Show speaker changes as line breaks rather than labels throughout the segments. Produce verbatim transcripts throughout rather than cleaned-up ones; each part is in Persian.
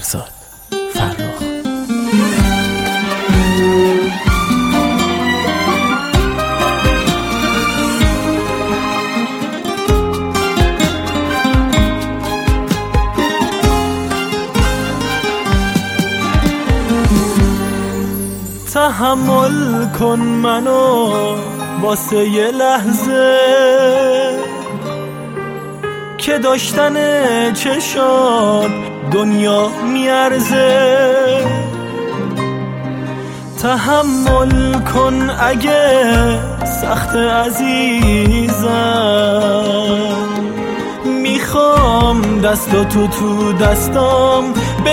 فرزاد فرخ.
تحمل کن منو واسه یه لحظه که داشتن چشات دنیا میارزه. تحمل کن اگه سخت عزیزم، میخوام دستاتو تو دستام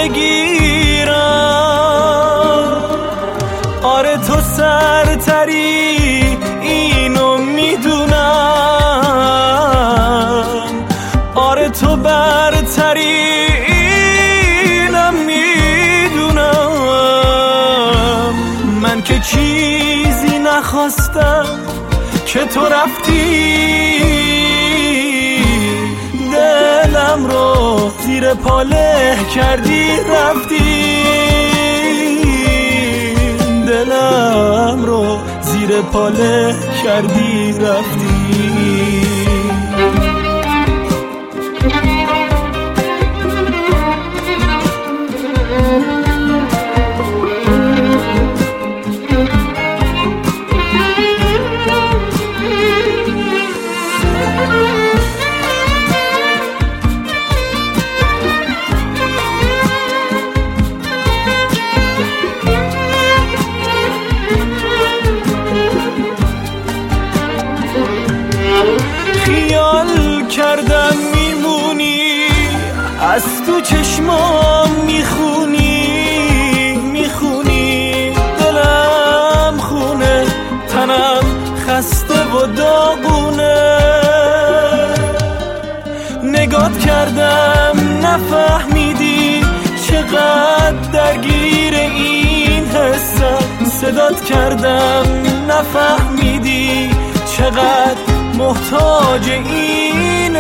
بگیرم. آره تو سرتری اینو میدونم، آره تو برتری اینم میدونم. من که چیزی نخواستم که تو رفتی، دلم رو زیر پاله کردی رفتی، دلم رو زیر پاله کردی رفتی. خیال کردم میمونی، از تو چشمام میخونی میخونی. دلم خونه، تنم خسته و داغونه. نگات کردم نفهمیدی چقدر درگیر این حسم. صدات کردم نفهمیدی چقدر محتاج این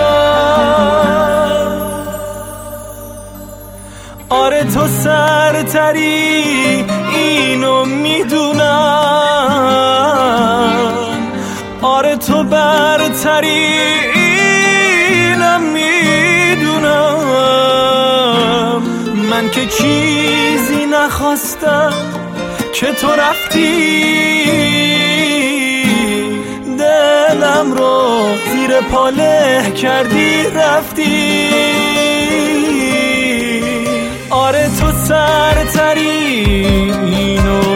عشقم. آره تو سرتری اینو میدونم، آره تو برتری اینم میدونم. من که چیزی نخواستم که تو رفتی، دلم رو زیر پاله کردی رفتی. آره تو سرتری اینو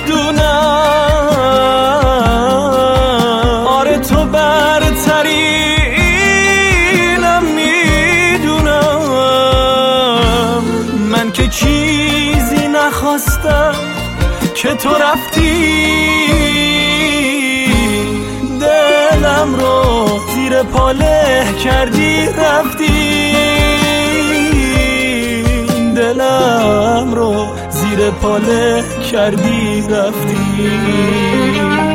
میدونم، آره تو برتری اینم میدونم. من که چیزی نخواستم که تو رفتی، دلم رو زیر پاله کردی رفتی، دلم رو زیر پاله کردی رفتی.